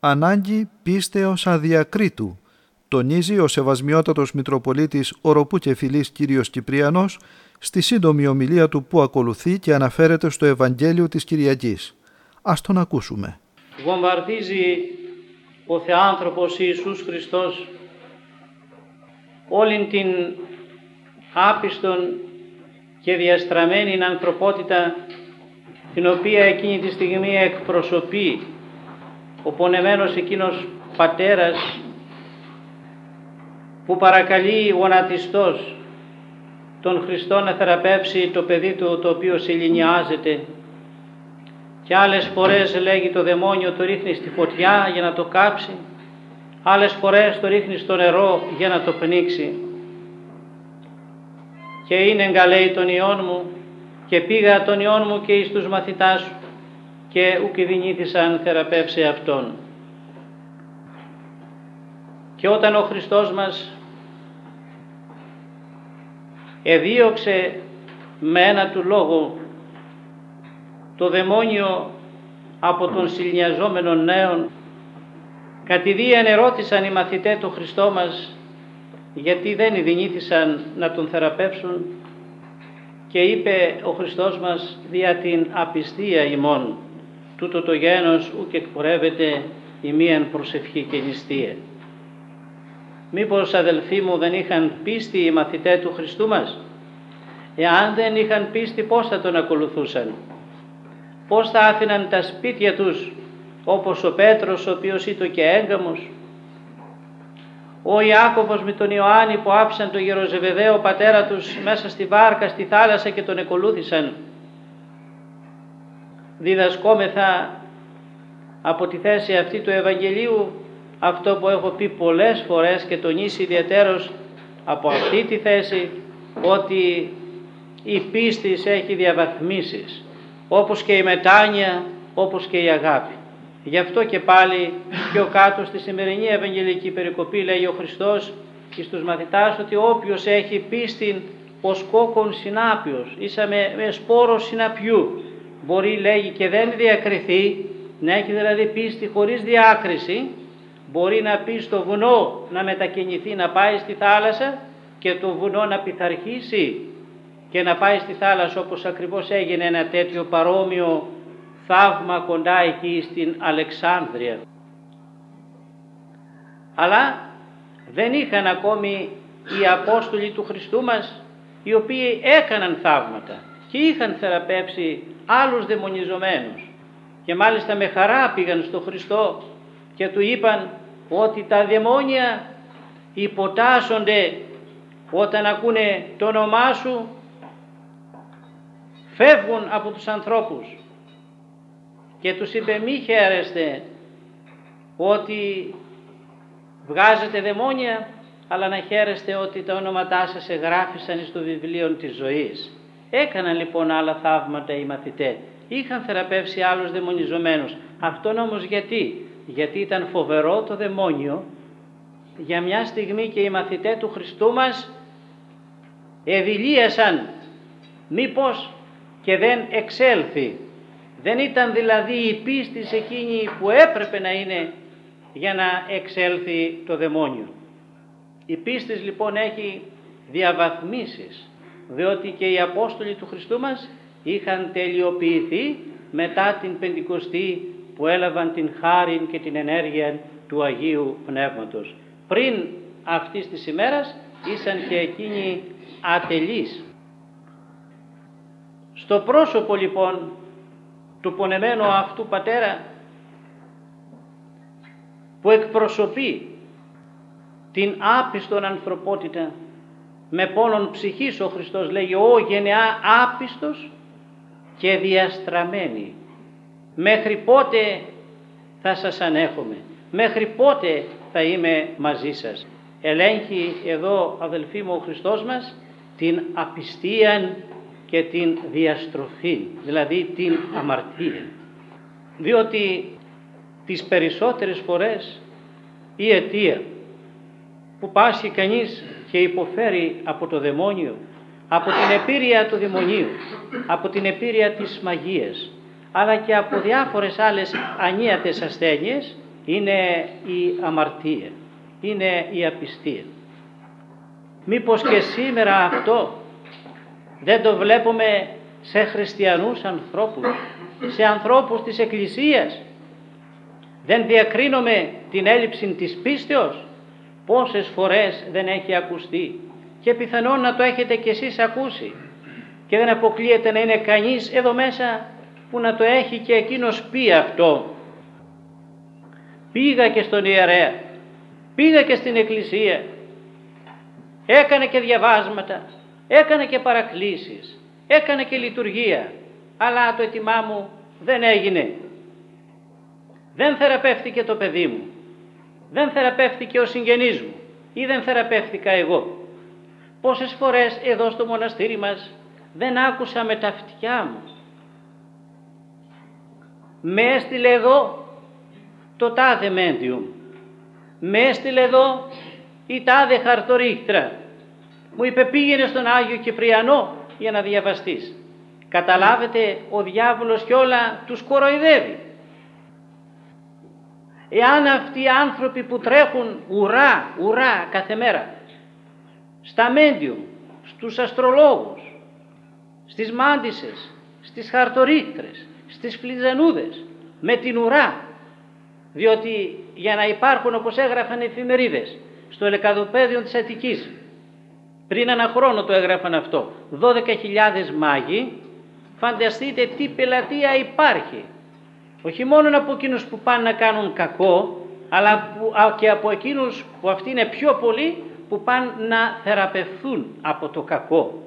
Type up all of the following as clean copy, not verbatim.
Ανάγκη πίστεως αδιακρίτου, τονίζει ο Σεβασμιότατος Μητροπολίτης Οροπού και Φιλής Κύριος Κυπριανός στη σύντομη ομιλία του που ακολουθεί και αναφέρεται στο Ευαγγέλιο της Κυριακής. Ας τον ακούσουμε. Βομβαρδίζει ο Θεάνθρωπος Ιησούς Χριστός όλην την άπιστον και διαστραμμένη ανθρωπότητα, την οποία εκείνη τη στιγμή εκπροσωπεί ο πονεμένος εκείνος πατέρας που παρακαλεί γονατιστός τον Χριστό να θεραπεύσει το παιδί του, το οποίο σεληνιάζεται, και άλλες φορές λέγει το δαιμόνιο το ρίχνει στη φωτιά για να το κάψει, άλλες φορές το ρίχνει στο νερό για να το πνίξει. Και είναι λέει τον Υιόν μου, και πήγα τον Υιόν μου και εις τους μαθητάς σου, και ουκ δυνήθησαν θεραπεύσει αυτόν. Και όταν ο Χριστός μας εδίωξε με ένα του λόγο το δαιμόνιο από τον σιλνιαζόμενο νέον, κατηδίαν ερώτησαν οι μαθητές του Χριστό μας γιατί δεν δυνήθησαν να τον θεραπεύσουν, και είπε ο Χριστός μας, δια την απιστία ημών, τούτο το γένος ουκ εκπορεύεται ημίαν προσευχή και νηστεία. Μήπως, αδελφοί μου, δεν είχαν πίστη οι μαθητές του Χριστού μας? Εάν δεν είχαν πίστη, πώς θα τον ακολουθούσαν? Πώς θα άφηναν τα σπίτια τους, όπως ο Πέτρος, ο οποίος ήταν και έγκαμος, ο Ιάκωβος με τον Ιωάννη που άφησαν τον Γεροζεβεδαίο πατέρα τους μέσα στη βάρκα, στη θάλασσα και τον ακολούθησαν? Διδασκόμεθα από τη θέση αυτή του Ευαγγελίου αυτό που έχω πει πολλές φορές και τονίσει ιδιαίτερος από αυτή τη θέση, ότι η πίστη έχει διαβαθμίσεις, όπως και η μετάνοια, όπως και η αγάπη. Γι' αυτό και πάλι πιο κάτω στη σημερινή Ευαγγελική περικοπή λέγει ο Χριστός εις τους μαθητάς ότι όποιος έχει πίστην ως κόκκον συνάπιος, ίσα με σπόρο συναπιού, μπορεί, λέγει, και δεν διακριθεί, να έχει δηλαδή πίστη χωρίς διάκριση, μπορεί να πει στο βουνό να μετακινηθεί, να πάει στη θάλασσα, και το βουνό να πειθαρχήσει και να πάει στη θάλασσα, όπως ακριβώς έγινε ένα τέτοιο παρόμοιο θαύμα κοντά εκεί στην Αλεξάνδρεια. Αλλά δεν είχαν ακόμη οι Απόστολοι του Χριστού μας, οι οποίοι έκαναν θαύματα και είχαν θεραπεύσει άλλους δαιμονιζομένους, και μάλιστα με χαρά πήγαν στο Χριστό και του είπαν ότι τα δαιμόνια υποτάσσονται όταν ακούνε το όνομά σου, φεύγουν από τους ανθρώπους. Και τους είπε, μη χαίρεστε ότι βγάζετε δαιμόνια, αλλά να χαίρεστε ότι τα ονόματά σας εγγράφησαν στο βιβλίο της ζωής. Έκαναν λοιπόν άλλα θαύματα οι μαθητές, είχαν θεραπεύσει άλλους δαιμονιζομένους. Αυτόν όμως γιατί ήταν φοβερό το δαιμόνιο, για μια στιγμή και οι μαθητές του Χριστού μας εδηλίασαν μήπως και δεν εξέλθει. Δεν ήταν δηλαδή η πίστη εκείνη που έπρεπε να είναι για να εξέλθει το δαιμόνιο. Η πίστη λοιπόν έχει διαβαθμίσεις, διότι και οι Απόστολοι του Χριστού μας είχαν τελειοποιηθεί μετά την Πεντηκοστή, που έλαβαν την χάριν και την ενέργεια του Αγίου Πνεύματος. Πριν αυτής της ημέρας ήσαν και εκείνοι ατελείς. Στο πρόσωπο λοιπόν του πονεμένου αυτού πατέρα, που εκπροσωπεί την άπιστον ανθρωπότητα με πόνον ψυχής, ο Χριστός λέγει, «Ω γενεά άπιστος και διαστραμμένη, μέχρι πότε θα σας ανέχομαι, μέχρι πότε θα είμαι μαζί σας?» Ελέγχει εδώ, αδελφοί μου, ο Χριστός μας την απιστία και την διαστροφή, δηλαδή την αμαρτία. Διότι τις περισσότερες φορές η αιτία που πάσχει κανείς και υποφέρει από το δαιμόνιο, από την επίρρεια του δαιμονίου, από την επίρρεια της μαγείας, αλλά και από διάφορες άλλες ανίατες ασθένειες, είναι η αμαρτία, είναι η απιστία. Μήπως και σήμερα αυτό δεν το βλέπουμε σε χριστιανούς ανθρώπους, σε ανθρώπους της Εκκλησίας? Δεν διακρίνουμε την έλλειψη της πίστεως? Πόσες φορές δεν έχει ακουστεί, και πιθανόν να το έχετε κι εσείς ακούσει, και δεν αποκλείεται να είναι κανείς εδώ μέσα που να το έχει και εκείνος πει αυτό. Πήγα και στον ιερέα, πήγα και στην εκκλησία, έκανε και διαβάσματα, έκανε και παρακλήσεις, έκανε και λειτουργία, αλλά το αίτημά μου δεν έγινε. Δεν θεραπεύτηκε το παιδί μου, δεν θεραπεύτηκε ο συγγενής μου, ή δεν θεραπεύτηκα εγώ. Πόσες φορές εδώ στο μοναστήρι μας δεν άκουσα με τα αυτιά μου. Με έστειλε εδώ το τάδε μέντιουμ, με έστειλε εδώ η τάδε χαρτορίχτρα, μου είπε πήγαινε στον Άγιο Κυπριανό για να διαβαστείς. Καταλάβετε, ο διάβολος κι όλα τους κοροϊδεύει. Εάν αυτοί οι άνθρωποι που τρέχουν ουρά κάθε μέρα στα μέντιουμ, στους αστρολόγους, στις μάντισσες, στις χαρτορίχτρες, στις φλιτζανούδες, με την ουρά, διότι για να υπάρχουν, όπως έγραφαν οι εφημερίδες στο Ελεκαδοπαίδιο της Αττικής, πριν ένα χρόνο το έγραφαν αυτό, 12.000 μάγοι, φανταστείτε τι πελατεία υπάρχει. Όχι μόνο από εκείνους που πάνε να κάνουν κακό, αλλά και από εκείνους που αυτοί είναι πιο πολλοί, που πάνε να θεραπευθούν από το κακό.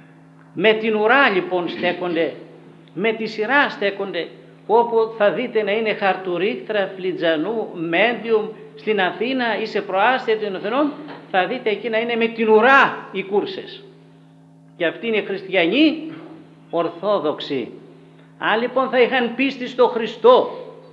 Με την ουρά λοιπόν στέκονται, με τη σειρά στέκονται, όπου θα δείτε να είναι χαρτουρίχτρα, φλιτζανού, μέντιουμ στην Αθήνα ή σε προάστια των Αθηνών, θα δείτε εκεί να είναι με την ουρά οι κούρσες. Και αυτοί είναι χριστιανοί ορθόδοξοι. Αν λοιπόν θα είχαν πίστη στο Χριστό,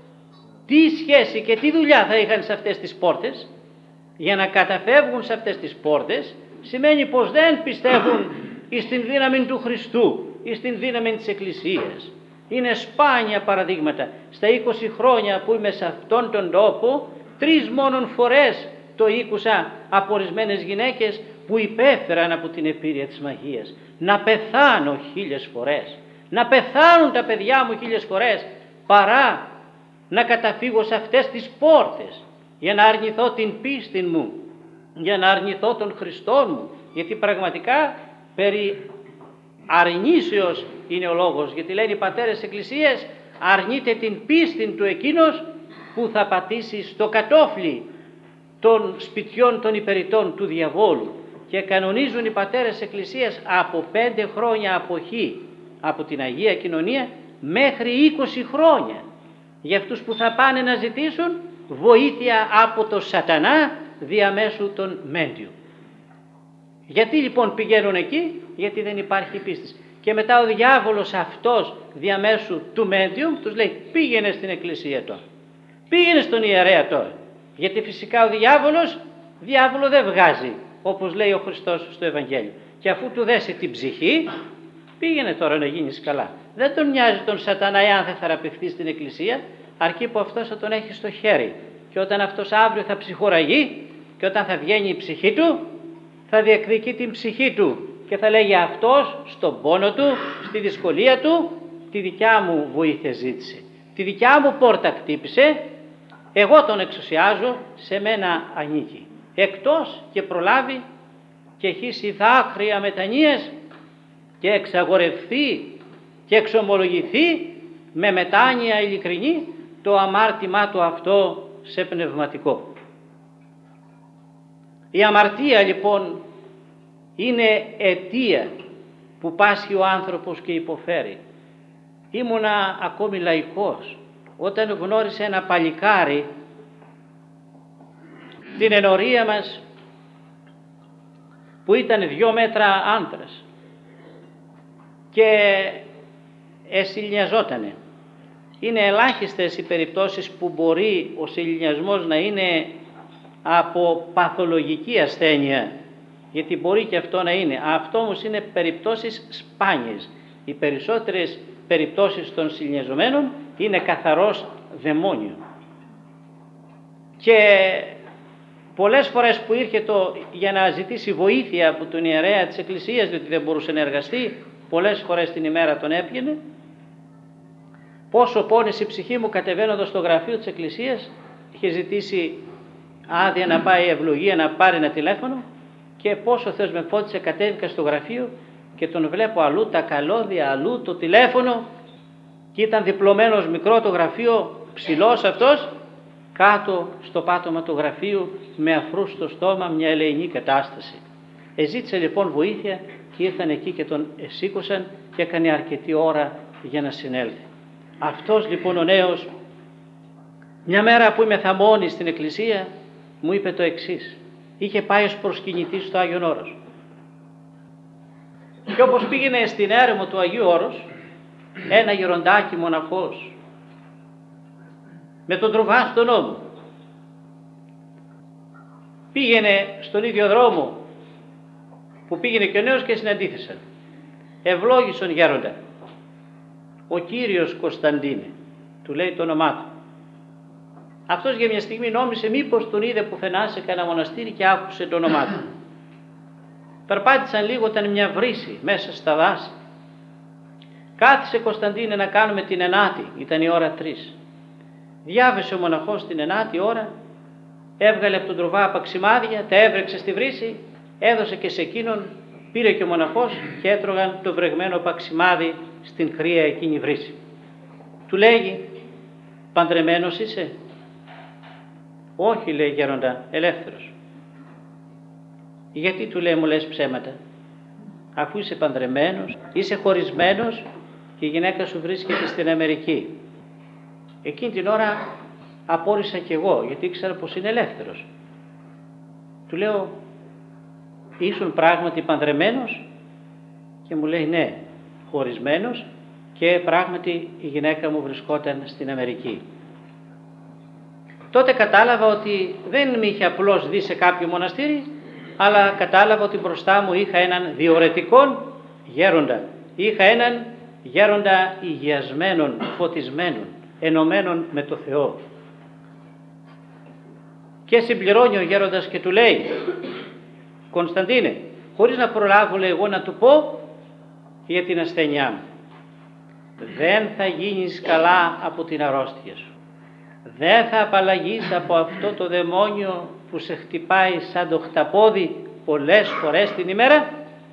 τι σχέση και τι δουλειά θα είχαν σε αυτές τις πόρτες? Για να καταφεύγουν σε αυτές τις πόρτες σημαίνει πως δεν πιστεύουν στην δύναμη του Χριστού ή στην δύναμη της Εκκλησίας. Είναι σπάνια παραδείγματα. Στα 20 χρόνια που είμαι σε αυτόν τον τόπο, 3 μόνον φορές το ήκουσα από ορισμένες γυναίκες που υπέφεραν από την επίρρεια της μαγείας. Να πεθάνω 1000 φορές, να πεθάνουν τα παιδιά μου 1000 φορές, παρά να καταφύγω σε αυτές τις πόρτες για να αρνηθώ την πίστη μου, για να αρνηθώ τον Χριστό μου, γιατί πραγματικά περί αρνήσεως είναι ο λόγος, γιατί λένε οι πατέρες της Εκκλησίας, αρνείται την πίστη του εκείνος που θα πατήσει στο κατόφλι των σπιτιών των υπερητών του διαβόλου, και κανονίζουν οι πατέρες της Εκκλησίας από 5 χρόνια αποχή από την Αγία Κοινωνία μέχρι 20 χρόνια για αυτούς που θα πάνε να ζητήσουν βοήθεια από το σατανά διαμέσου των μέντιου. Γιατί λοιπόν πηγαίνουν εκεί? Γιατί δεν υπάρχει πίστη. Και μετά ο διάβολος αυτός διαμέσου του μέντιου τους λέει πήγαινε στην εκκλησία τώρα, πήγαινε στον ιερέα τώρα, γιατί φυσικά ο διάβολο δεν βγάζει, όπως λέει ο Χριστός στο Ευαγγέλιο. Και αφού του δέσει την ψυχή, πήγαινε τώρα να γίνεις καλά. Δεν τον νοιάζει τον σατανά εάν θα θεραπευτεί στην εκκλησία, αρκεί που αυτός θα τον έχει στο χέρι. Και όταν αυτός αύριο θα ψυχοραγεί και όταν θα βγαίνει η ψυχή του, θα διεκδικεί την ψυχή του και θα λέγει αυτός στον πόνο του, στη δυσκολία του, τη δικιά μου βοήθεια ζήτησε, τη δικιά μου πόρτα χτύπησε, εγώ τον εξουσιάζω, σε μένα ανήκει. Εκτός και προλάβει και χύσει δάκρυα μετανοίας και εξαγορευθεί και εξομολογηθεί με μετάνοια ειλικρινή το αμάρτημά του αυτό σε πνευματικό. Η αμαρτία λοιπόν είναι αιτία που πάσχει ο άνθρωπος και υποφέρει. Ήμουνα ακόμη λαϊκός όταν γνώρισε ένα παλικάρι την ενορία μας που ήταν 2 μέτρα άντρας και εσυλιαζότανε. Είναι ελάχιστες οι περιπτώσεις που μπορεί ο συλιασμός να είναι από παθολογική ασθένεια, γιατί μπορεί και αυτό να είναι. Αυτό όμως είναι περιπτώσεις σπάνιες. Οι περισσότερες περιπτώσεις των συλιαζομένων είναι καθαρός δαιμόνιο. Και πολλές φορές που ήρθε για να ζητήσει βοήθεια από τον ιερέα της Εκκλησίας, διότι δεν μπορούσε να εργαστεί, πολλές φορές την ημέρα τον έπιανε. Πόσο πόνεσε η ψυχή μου κατεβαίνοντας στο γραφείο της Εκκλησίας, είχε ζητήσει άδεια να πάει ευλογία, να πάρει ένα τηλέφωνο, και πόσο Θεός με φώτισε, κατέβηκα στο γραφείο και τον βλέπω αλλού τα καλώδια, αλλού το τηλέφωνο, και ήταν διπλωμένος μικρό το γραφείο, ψηλός αυτός, κάτω στο πάτωμα του γραφείου με αφρού στο στόμα, μια ελεηνή κατάσταση. Ζήτησε λοιπόν βοήθεια και ήρθαν εκεί και τον σήκωσαν και έκανε αρκετή ώρα για να συνέλθει. Αυτός λοιπόν ο νέος, μια μέρα που είμαι μόνη στην εκκλησία, μου είπε το εξής. Είχε πάει ως προσκυνητής στο Άγιον Όρος. Και όπως πήγαινε στην έρημο του Αγίου Όρος, ένα γεροντάκι μοναχός, με τον τρουβά στον ώμο, πήγαινε στον ίδιο δρόμο που πήγαινε και ο νέος και συναντήθησαν. Ευλόγησον γέροντα, ο Κύριος Κωνσταντίνε, του λέει το όνομά του. Αυτός για μια στιγμή νόμισε μήπως τον είδε πουθενά σε κανένα μοναστήρι και άκουσε το όνομά του. Περπάτησαν λίγο, ήταν μια βρύση μέσα στα δάση. Κάθισε Κωνσταντίνε να κάνουμε την 9η, ήταν η ώρα 3. Διάβεσε ο μοναχός την 9η ώρα, έβγαλε από τον τρουβά απαξιμάδια, τα έβρεξε στη βρύση, έδωσε και σε εκείνον, πήρε και ο μοναχός και έτρωγαν το βρεγμένο παξιμάδι στην κρύα εκείνη βρύση. Του λέγει, παντρεμένος είσαι? Όχι, λέει, γέροντα, ελεύθερος. Γιατί, του λέει, μου λες ψέματα? Αφού είσαι παντρεμένος, είσαι χωρισμένος και η γυναίκα σου βρίσκεται στην Αμερική. Εκείνη την ώρα απόρρισα κι εγώ, γιατί ήξερα πως είναι ελεύθερος. Του λέω, ήσουν πράγματι παντρεμένος? Και μου λέει, ναι, χωρισμένος, και πράγματι η γυναίκα μου βρισκόταν στην Αμερική. Τότε κατάλαβα ότι δεν με είχε απλώς δει σε κάποιο μοναστήρι, αλλά κατάλαβα ότι μπροστά μου είχα έναν διορετικόν γέροντα. Είχα έναν γέροντα υγιασμένον, φωτισμένον, ενωμένον με το Θεό. Και συμπληρώνει ο γέροντας και του λέει, Κωνσταντίνε, χωρίς να προλάβω, λέει, εγώ να του πω για την ασθένειά μου. Δεν θα γίνεις καλά από την αρρώστια σου. Δεν θα απαλλαγείς από αυτό το δαιμόνιο που σε χτυπάει σαν το χταπόδι πολλές φορές την ημέρα,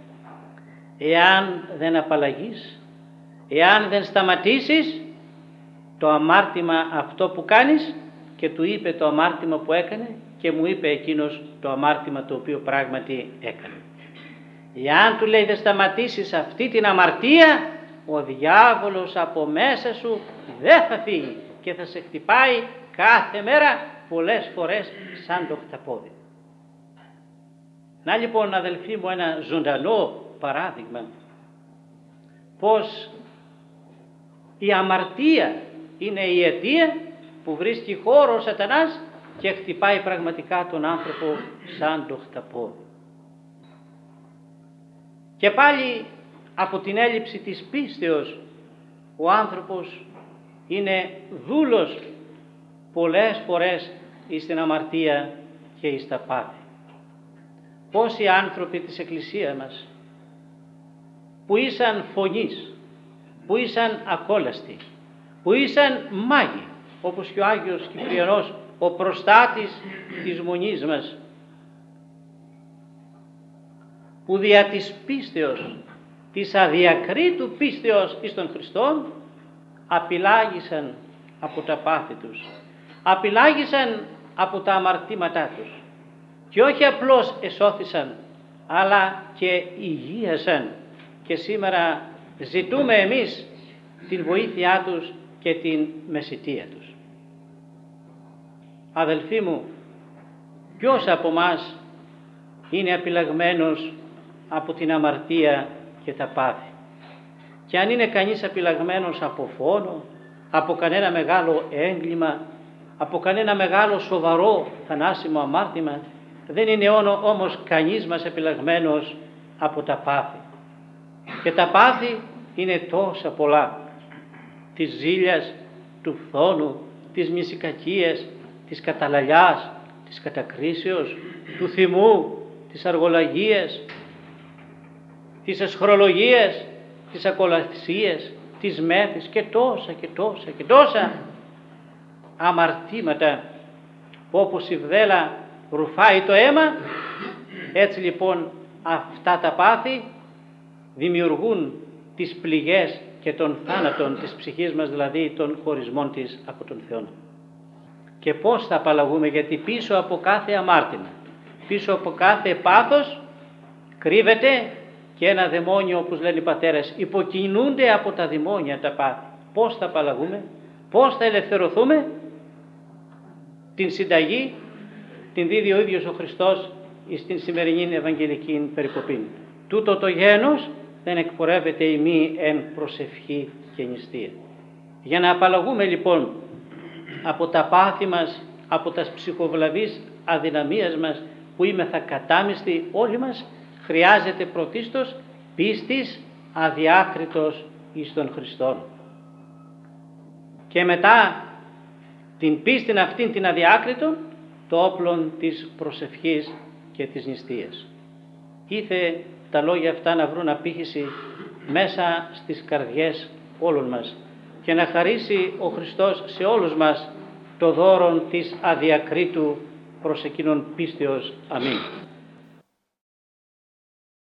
εάν δεν απαλλαγείς, εάν δεν σταματήσεις το αμάρτημα αυτό που κάνεις. Και του είπε το αμάρτημα που έκανε και μου είπε εκείνος το αμάρτημα το οποίο πράγματι έκανε. Εάν, του λέει, δεν σταματήσεις αυτή την αμαρτία, ο διάβολος από μέσα σου δεν θα φύγει και θα σε χτυπάει κάθε μέρα πολλές φορές σαν το χταπόδι. Να λοιπόν, αδελφοί μου, ένα ζωντανό παράδειγμα πως η αμαρτία είναι η αιτία που βρίσκει χώρο ο σατανάς και χτυπάει πραγματικά τον άνθρωπο σαν το χταπόδι. Και πάλι από την έλλειψη της πίστεως ο άνθρωπος είναι δούλος πολλές φορές στην αμαρτία και στα πάθη. Πόσοι άνθρωποι της Εκκλησίας μας που ήσαν φωνείς, που ήσαν ακόλαστοι, που ήσαν μάγοι, όπως και ο Άγιος Κυπριανός, ο προστάτης της μονής μας, που δια της πίστεως, της αδιακρίτου πίστεως εις τον Χριστόν, απειλάγησαν από τα πάθη τους, απειλάγησαν από τα αμαρτήματά τους και όχι απλώς εσώθησαν, αλλά και υγείασαν, και σήμερα ζητούμε εμείς την βοήθειά τους και την μεσιτεία τους. Αδελφοί μου, ποιος από μας είναι απειλαγμένος από την αμαρτία και τα πάθη? Και αν είναι κανείς απειλαγμένος από φόνο, από κανένα μεγάλο έγκλημα, από κανένα μεγάλο σοβαρό θανάσιμο αμάρτημα, δεν είναι όμως κανείς μας απειλαγμένος από τα πάθη. Και τα πάθη είναι τόσα πολλά, της ζήλιας, του φθόνου, της μυσικακίας, της καταλαλιάς, της κατακρίσεως, του θυμού, της αργολογίας, της εσχρολογίας, της ακολαθυσίας, της μέθης και τόσα αμαρτήματα που όπως η βδέλα ρουφάει το αίμα, έτσι λοιπόν αυτά τα πάθη δημιουργούν τις πληγές και των θάνατων της ψυχής μας, δηλαδή των χωρισμών της από τον Θεό. Και πώς θα απαλλαγούμε, γιατί πίσω από κάθε αμάρτημα, πίσω από κάθε πάθος κρύβεται και ένα δαιμόνιο, όπως λένε οι πατέρες, υποκινούνται από τα δαιμόνια τα πάθη. Πώς θα απαλλαγούμε, πώς θα ελευθερωθούμε? Την συνταγή την δίδει ο ίδιος ο Χριστός στην σημερινή Ευαγγελική περικοπή. Τούτο το γένος δεν εκπορεύεται ημί εν προσευχή και νηστεία. Για να απαλλαγούμε λοιπόν από τα πάθη μας, από τα ψυχοβλαβείς αδυναμίες μας που είμεθα κατάμιστοι όλοι μας, χρειάζεται πρωτίστως πίστης αδιάκριτος εις τον Χριστόν. Και μετά την πίστην αυτήν την αδιάκριτον, το όπλον της προσευχής και της νηστείας. Ήθε τα λόγια αυτά να βρουν απήχηση μέσα στις καρδιές όλων μας και να χαρίσει ο Χριστός σε όλους μας το δώρον της αδιακρίτου προς εκείνον πίστεως. Αμήν.